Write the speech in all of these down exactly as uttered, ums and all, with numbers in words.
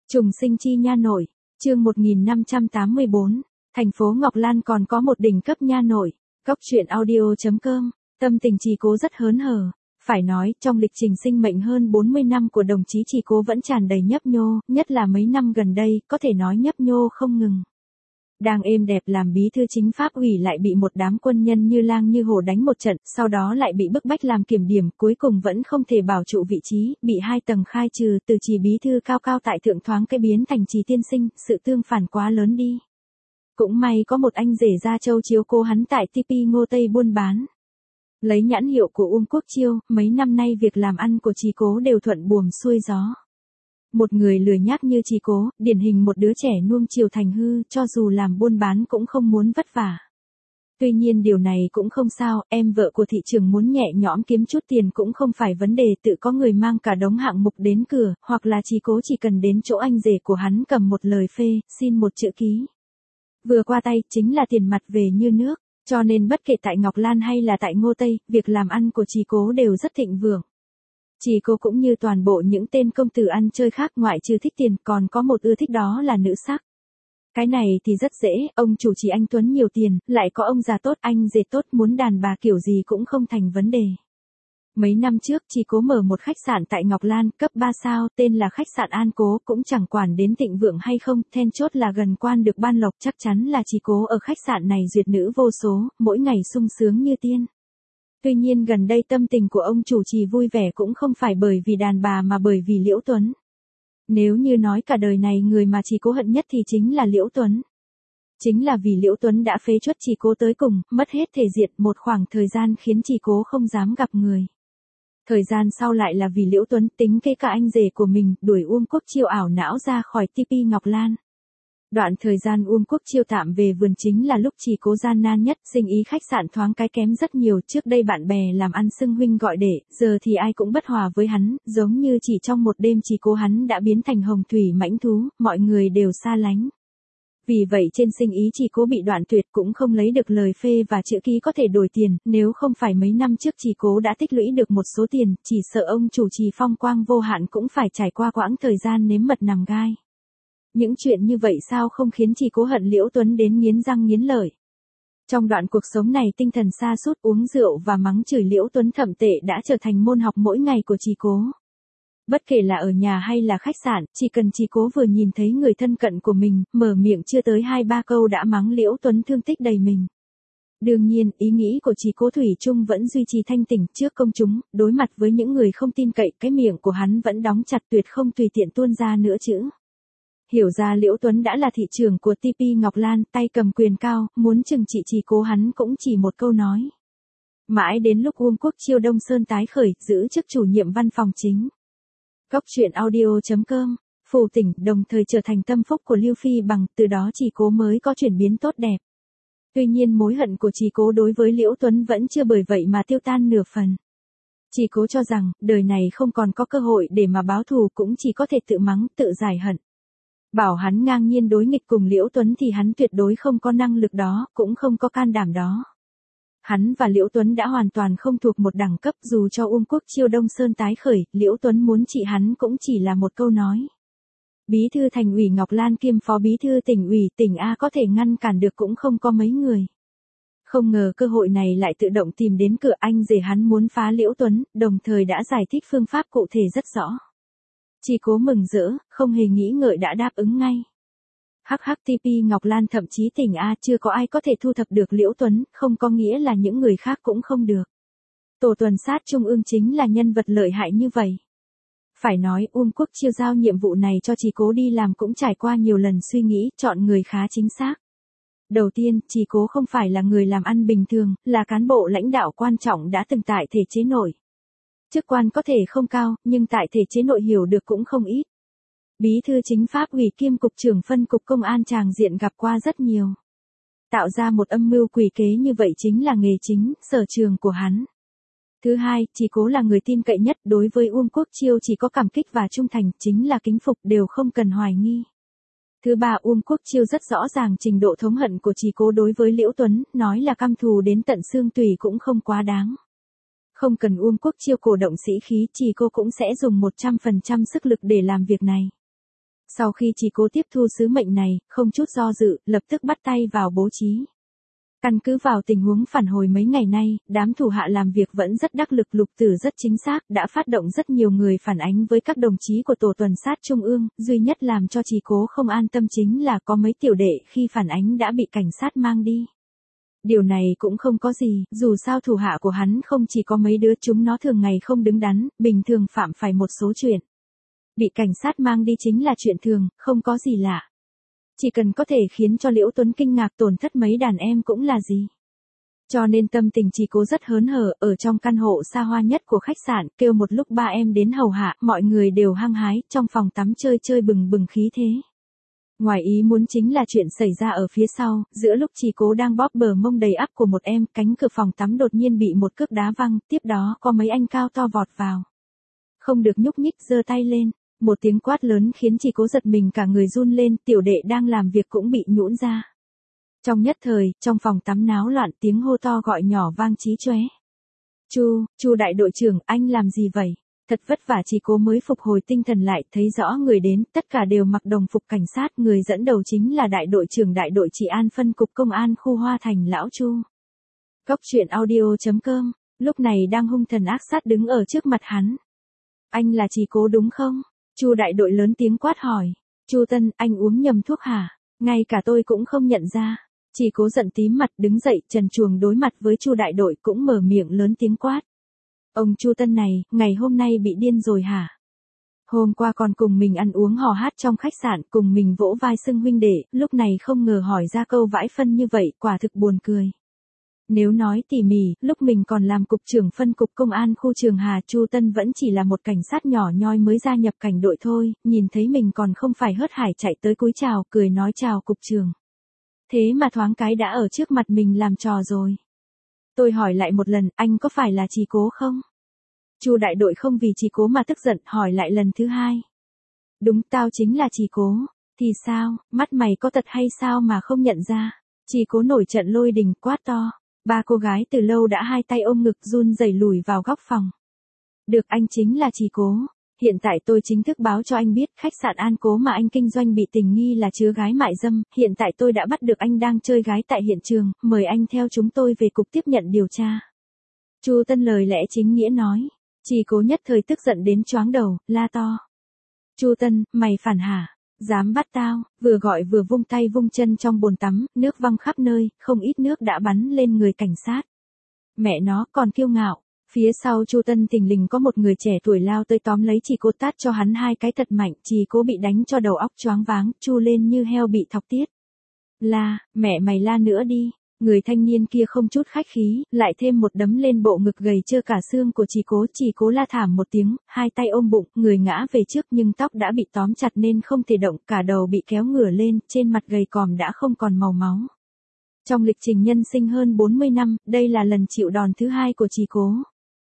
Trùng sinh chi nha nội, chương một nghìn năm trăm tám mươi bốn, thành phố Ngọc Lan còn có một đỉnh cấp nha nội. Cóc truyện audio chấm com, tâm tình Trì Cố rất hớn hở. Phải nói, trong lịch trình sinh mệnh hơn bốn mươi năm của đồng chí Trì Cố vẫn tràn đầy nhấp nhô, nhất là mấy năm gần đây, có thể nói nhấp nhô không ngừng. Đang êm đẹp làm bí thư chính pháp ủy lại bị một đám quân nhân như lang như hổ đánh một trận, sau đó lại bị bức bách làm kiểm điểm, cuối cùng vẫn không thể bảo trụ vị trí, bị hai tầng khai trừ, từ Trì bí thư cao cao tại thượng thoáng cái biến thành Trì tiên sinh, sự tương phản quá lớn đi. Cũng may có một anh rể Gia Châu chiếu cố hắn tại tê pê Ngô Tây buôn bán. Lấy nhãn hiệu của Uông Quốc Chiêu, mấy năm nay việc làm ăn của Trì Cố đều thuận buồm xuôi gió. Một người lười nhác như Trì Cố, điển hình một đứa trẻ nuông chiều thành hư, cho dù làm buôn bán cũng không muốn vất vả. Tuy nhiên điều này cũng không sao, em vợ của thị trường muốn nhẹ nhõm kiếm chút tiền cũng không phải vấn đề, tự có người mang cả đống hạng mục đến cửa, hoặc là Trì Cố chỉ cần đến chỗ anh rể của hắn cầm một lời phê, xin một chữ ký. Vừa qua tay, chính là tiền mặt về như nước, cho nên bất kể tại Ngọc Lan hay là tại Ngô Tây, việc làm ăn của Trì Cố đều rất thịnh vượng. Trì Cố cũng như toàn bộ những tên công tử ăn chơi khác, ngoại trừ thích tiền, còn có một ưa thích đó là nữ sắc. Cái này thì rất dễ, ông chủ Trì anh Tuấn nhiều tiền, lại có ông già tốt, anh rể tốt, muốn đàn bà kiểu gì cũng không thành vấn đề. Mấy năm trước, Trì Cố mở một khách sạn tại Ngọc Lan, cấp ba sao, tên là khách sạn An Cố, cũng chẳng quản đến thịnh vượng hay không, then chốt là gần quan được ban lộc, chắc chắn là Trì Cố ở khách sạn này duyệt nữ vô số, mỗi ngày sung sướng như tiên. Tuy nhiên gần đây tâm tình của ông chủ Trì vui vẻ cũng không phải bởi vì đàn bà mà bởi vì Liễu Tuấn. Nếu như nói cả đời này người mà Trì Cố hận nhất thì chính là Liễu Tuấn. Chính là vì Liễu Tuấn đã phế truất Trì Cố tới cùng, mất hết thể diện, một khoảng thời gian khiến Trì Cố không dám gặp người. Thời gian sau lại là vì Liễu Tuấn tính kế cả anh rể của mình, đuổi Uông Quốc Chiêu ảo não ra khỏi tê pê Ngọc Lan. Đoạn thời gian Uông Quốc Chiêu tạm về vườn chính là lúc Trì Cố gian nan nhất, sinh ý khách sạn thoáng cái kém rất nhiều, trước đây bạn bè làm ăn xưng huynh gọi đệ, giờ thì ai cũng bất hòa với hắn, giống như chỉ trong một đêm Trì Cố hắn đã biến thành hồng thủy mãnh thú, mọi người đều xa lánh. Vì vậy trên sinh ý Trì Cố bị đoạn tuyệt, cũng không lấy được lời phê và chữ ký có thể đổi tiền, nếu không phải mấy năm trước Trì Cố đã tích lũy được một số tiền, chỉ sợ ông chủ Trì phong quang vô hạn cũng phải trải qua quãng thời gian nếm mật nằm gai. Những chuyện như vậy sao không khiến Trì Cố hận Liễu Tuấn đến nghiến răng nghiến lợi. Trong đoạn cuộc sống này tinh thần sa sút, uống rượu và mắng chửi Liễu Tuấn thậm tệ đã trở thành môn học mỗi ngày của Trì Cố. Bất kể là ở nhà hay là khách sạn, chỉ cần Trì Cố vừa nhìn thấy người thân cận của mình, mở miệng chưa tới hai ba câu đã mắng Liễu Tuấn thương tích đầy mình. Đương nhiên, ý nghĩ của Trì Cố thủy chung vẫn duy trì thanh tỉnh trước công chúng, đối mặt với những người không tin cậy, cái miệng của hắn vẫn đóng chặt, tuyệt không tùy tiện tuôn ra nữa chữ. Hiểu ra Liễu Tuấn đã là thị trưởng của tê pê Ngọc Lan, tay cầm quyền cao, muốn trừng trị Trì Cố hắn cũng chỉ một câu nói. Mãi đến lúc Uông Quốc Chiêu Đông Sơn tái khởi, giữ chức chủ nhiệm văn phòng chính. Cóc truyện audio chấm com, phủ tỉnh, đồng thời trở thành tâm phúc của Lưu Phi Bằng, từ đó Trì Cố mới có chuyển biến tốt đẹp. Tuy nhiên mối hận của Trì Cố đối với Liễu Tuấn vẫn chưa bởi vậy mà tiêu tan nửa phần. Trì Cố cho rằng, đời này không còn có cơ hội để mà báo thù, cũng chỉ có thể tự mắng, tự giải hận. Bảo hắn ngang nhiên đối nghịch cùng Liễu Tuấn thì hắn tuyệt đối không có năng lực đó, cũng không có can đảm đó. Hắn và Liễu Tuấn đã hoàn toàn không thuộc một đẳng cấp, dù cho Uông Quốc Chiêu Đông Sơn tái khởi, Liễu Tuấn muốn trị hắn cũng chỉ là một câu nói. Bí thư thành ủy Ngọc Lan kiêm phó bí thư tỉnh ủy tỉnh A có thể ngăn cản được cũng không có mấy người. Không ngờ cơ hội này lại tự động tìm đến cửa, anh rể hắn muốn phá Liễu Tuấn, đồng thời đã giải thích phương pháp cụ thể rất rõ. Trì Cố mừng rỡ, không hề nghĩ ngợi đã đáp ứng ngay. Hắc hắc tê pê Ngọc Lan thậm chí tỉnh A chưa có ai có thể thu thập được Liễu Tuấn, không có nghĩa là những người khác cũng không được. Tổ tuần sát trung ương chính là nhân vật lợi hại như vậy. Phải nói Uông Quốc Chiêu giao nhiệm vụ này cho Trì Cố đi làm cũng trải qua nhiều lần suy nghĩ, chọn người khá chính xác. Đầu tiên, Trì Cố không phải là người làm ăn bình thường, là cán bộ lãnh đạo quan trọng đã từng tại thể chế nội. Chức quan có thể không cao, nhưng tại thể chế nội hiểu được cũng không ít. Bí thư chính pháp ủy kiêm cục trưởng phân cục công an tràng diện gặp qua rất nhiều. Tạo ra một âm mưu quỷ kế như vậy chính là nghề chính, sở trường của hắn. Thứ hai, Trì Cố là người tin cậy nhất, đối với Uông Quốc Chiêu chỉ có cảm kích và trung thành, chính là kính phục, đều không cần hoài nghi. Thứ ba, Uông Quốc Chiêu rất rõ ràng trình độ thống hận của Trì Cố đối với Liễu Tuấn, nói là căm thù đến tận xương tủy cũng không quá đáng. Không cần Uông Quốc Chiêu cổ động sĩ khí, Trì Cố cũng sẽ dùng một trăm phần trăm sức lực để làm việc này. Sau khi Trì Cố tiếp thu sứ mệnh này, không chút do dự, lập tức bắt tay vào bố trí. Căn cứ vào tình huống phản hồi mấy ngày nay, đám thủ hạ làm việc vẫn rất đắc lực, Lục Tử rất chính xác, đã phát động rất nhiều người phản ánh với các đồng chí của tổ tuần sát trung ương, duy nhất làm cho Trì Cố không an tâm chính là có mấy tiểu đệ khi phản ánh đã bị cảnh sát mang đi. Điều này cũng không có gì, dù sao thủ hạ của hắn không chỉ có mấy đứa, chúng nó thường ngày không đứng đắn, bình thường phạm phải một số chuyện. Bị cảnh sát mang đi chính là chuyện thường, không có gì lạ. Chỉ cần có thể khiến cho Liễu Tuấn kinh ngạc tổn thất mấy đàn em cũng là gì. Cho nên tâm tình Trì Cố rất hớn hở, ở trong căn hộ xa hoa nhất của khách sạn, kêu một lúc ba em đến hầu hạ, mọi người đều hăng hái, trong phòng tắm chơi chơi bừng bừng khí thế. Ngoài ý muốn chính là chuyện xảy ra ở phía sau, giữa lúc Trì Cố đang bóp bờ mông đầy ắp của một em, cánh cửa phòng tắm đột nhiên bị một cước đá văng, tiếp đó có mấy anh cao to vọt vào. Không được nhúc nhích, giơ tay lên. Một tiếng quát lớn khiến Trì Cố giật mình cả người run lên, tiểu đệ đang làm việc cũng bị nhũn ra. Trong nhất thời, trong phòng tắm náo loạn, tiếng hô to gọi nhỏ vang chí chóe. Chu, Chu đại đội trưởng, anh làm gì vậy? Thật vất vả Trì Cố mới phục hồi tinh thần lại, thấy rõ người đến, tất cả đều mặc đồng phục cảnh sát, người dẫn đầu chính là đại đội trưởng đại đội trị an phân cục công an khu Hoa Thành lão Chu. Cốc truyện audio chấm com, lúc này đang hung thần ác sát đứng ở trước mặt hắn. Anh là Trì Cố đúng không? Chu đại đội lớn tiếng quát hỏi. Chu Tân, anh uống nhầm thuốc hả? Ngay cả tôi cũng không nhận ra. Trì Cố giận tím mặt đứng dậy, trần truồng đối mặt với Chu đại đội cũng mở miệng lớn tiếng quát. Ông Chu Tân này, ngày hôm nay bị điên rồi hả? Hôm qua còn cùng mình ăn uống hò hát trong khách sạn, cùng mình vỗ vai xưng huynh đệ, lúc này không ngờ hỏi ra câu vãi phân như vậy, quả thực buồn cười. Nếu nói tỉ mỉ, lúc mình còn làm cục trưởng phân cục công an khu Trường Hà, Chu Tân vẫn chỉ là một cảnh sát nhỏ nhoi mới gia nhập cảnh đội thôi, nhìn thấy mình còn không phải hớt hải chạy tới cúi chào, cười nói chào cục trưởng. Thế mà thoáng cái đã ở trước mặt mình làm trò rồi. Tôi hỏi lại một lần, anh có phải là Trì Cố không? Chu đại đội không vì Trì Cố mà tức giận, hỏi lại lần thứ hai. Đúng, tao chính là Trì Cố. Thì sao, mắt mày có tật hay sao mà không nhận ra? Trì Cố nổi trận lôi đình, quát to. Ba cô gái từ lâu đã hai tay ôm ngực run rẩy lùi vào góc phòng. Được, anh chính là Trì Cố. Hiện tại tôi chính thức báo cho anh biết, khách sạn An Cố mà anh kinh doanh bị tình nghi là chứa gái mại dâm, hiện tại tôi đã bắt được anh đang chơi gái tại hiện trường, mời anh theo chúng tôi về cục tiếp nhận điều tra. Chu Tân lời lẽ chính nghĩa nói. Trì Cố nhất thời tức giận đến choáng đầu, la to. Chu Tân, mày phản hả? Dám bắt tao? Vừa gọi vừa vung tay vung chân trong bồn tắm, nước văng khắp nơi, không ít nước đã bắn lên người cảnh sát. Mẹ nó còn kiêu ngạo. Phía sau Chu Tân thình lình có một người trẻ tuổi lao tới tóm lấy Trì Cố tát cho hắn hai cái thật mạnh, Trì Cố bị đánh cho đầu óc choáng váng, chu lên như heo bị thọc tiết. La, mẹ mày la nữa đi. Người thanh niên kia không chút khách khí, lại thêm một đấm lên bộ ngực gầy trơ cả xương của Trì Cố. Trì Cố la thảm một tiếng, hai tay ôm bụng, người ngã về trước nhưng tóc đã bị tóm chặt nên không thể động, cả đầu bị kéo ngửa lên, trên mặt gầy còm đã không còn màu máu. Trong lịch trình nhân sinh hơn bốn mươi năm, đây là lần chịu đòn thứ hai của Trì Cố.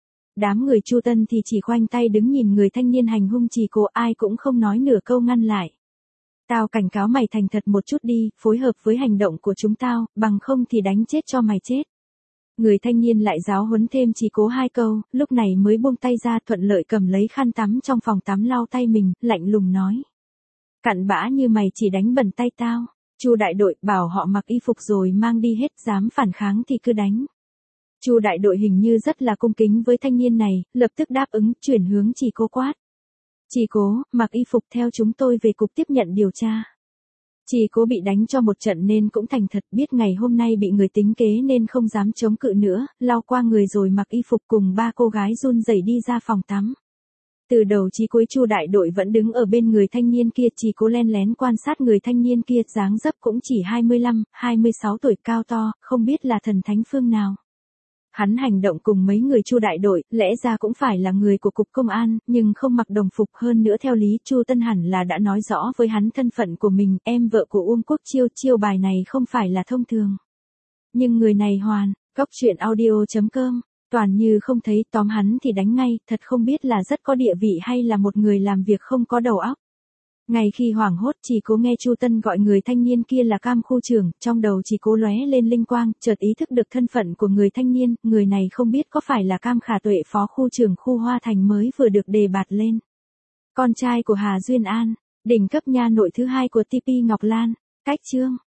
Đám người Chu Tân thì chỉ khoanh tay đứng nhìn người thanh niên hành hung Trì Cố, ai cũng không nói nửa câu ngăn lại. Tao cảnh cáo mày thành thật một chút đi, phối hợp với hành động của chúng tao, bằng không thì đánh chết cho mày chết. Người thanh niên lại giáo huấn thêm Trì Cố hai câu, lúc này mới buông tay ra, thuận lợi cầm lấy khăn tắm trong phòng tắm lau tay mình, lạnh lùng nói. Cặn bã như mày chỉ đánh bẩn tay tao. Chu đại đội bảo họ mặc y phục rồi mang đi hết, dám phản kháng thì cứ đánh. Chu đại đội hình như rất là cung kính với thanh niên này, lập tức đáp ứng, chuyển hướng Trì Cố quát. Trì Cố, mặc y phục theo chúng tôi về cục tiếp nhận điều tra. Trì Cố bị đánh cho một trận nên cũng thành thật, biết ngày hôm nay bị người tính kế nên không dám chống cự nữa, lau qua người rồi mặc y phục cùng ba cô gái run rẩy đi ra phòng tắm. Từ đầu chí cuối Chu đại đội vẫn đứng ở bên người thanh niên kia, Trì Cố len lén quan sát người thanh niên kia, dáng dấp cũng chỉ hai mươi lăm, hai mươi sáu tuổi, cao to, không biết là thần thánh phương nào. Hắn hành động cùng mấy người Chu đại đội, lẽ ra cũng phải là người của cục công an, nhưng không mặc đồng phục, hơn nữa theo lý Chu Tân hẳn là đã nói rõ với hắn thân phận của mình, em vợ của Uông Quốc Chiêu, chiêu bài này không phải là thông thường. Nhưng người này hoàn, cốc truyện audio chấm com, toàn như không thấy, tóm hắn thì đánh ngay, thật không biết là rất có địa vị hay là một người làm việc không có đầu óc. Ngay khi hoảng hốt, Trì Cố nghe Chu Tân gọi người thanh niên kia là Cam khu trưởng, trong đầu Trì Cố lóe lên linh quang, chợt ý thức được thân phận của người thanh niên, người này không biết có phải là Cam Khả Tuệ, phó khu trưởng khu Hoa Thành mới vừa được đề bạt lên. Con trai của Hà Duyên An. Đỉnh cấp nha nội thứ hai của tê pê Ngọc Lan, cách chương.